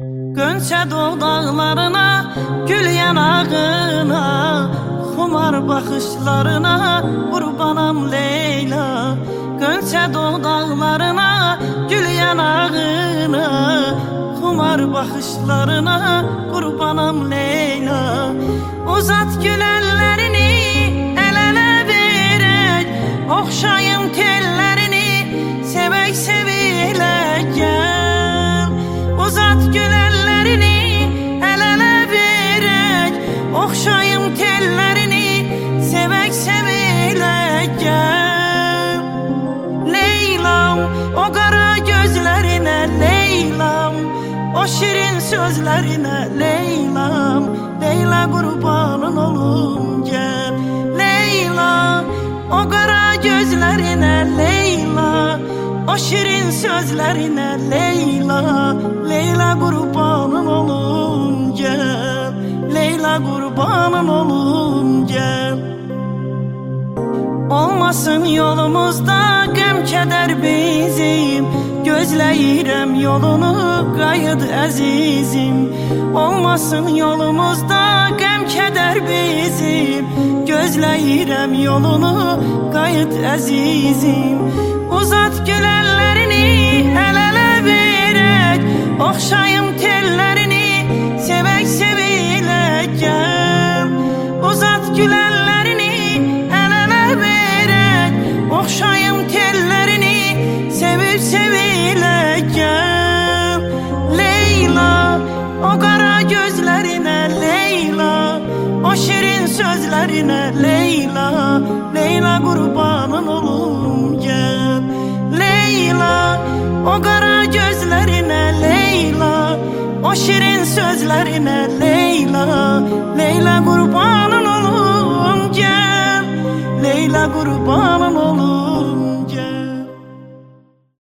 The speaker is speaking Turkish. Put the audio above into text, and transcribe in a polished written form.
Gönçe dodağlarına, gül yanağına, xumar bakışlarına kurbanam Leyla. Gönçe dodağlarına, gül yanağına, xumar bakışlarına kurbanam Leyla. Uzat gül ellerini, el ele verek, okşayım tellerini, sevek sevilek gel. Uzat gül ellerini, el ele verek, okşayım tellerini, sevek sevilek gel. Leylam, o kara gözlerine Leylam, o şirin sözlerine Leylam, Leyla kurbanın olum gel. Leyla, o kara gözlerine Leyla, o şirin sözlerine Leyla, Leyla kurbanın olum gel. Leyla kurbanın olum gel. Olmasın yolumuzda gəm keder bizim, gözləyirəm yolunu qayıt əzizim. Olmasın yolumuzda gəm keder bizim, gözləyirəm yolunu qayıt əzizim. Uzat gül ellerini, el ele verek, okşayım tellerini, sevek sevilek gel. Uzat gül ellerini, el ele verek, okşayım tellerini, sevip sevilek gel. Leyla, o kara gözlerine Leyla, o şirin sözlerine Leyla, Leyla kurbanın olum gel. Leyla, o kara gözlerine Leyla, o şirin sözlerine Leyla, Leyla kurbanın olum gel. Leyla kurbanın olum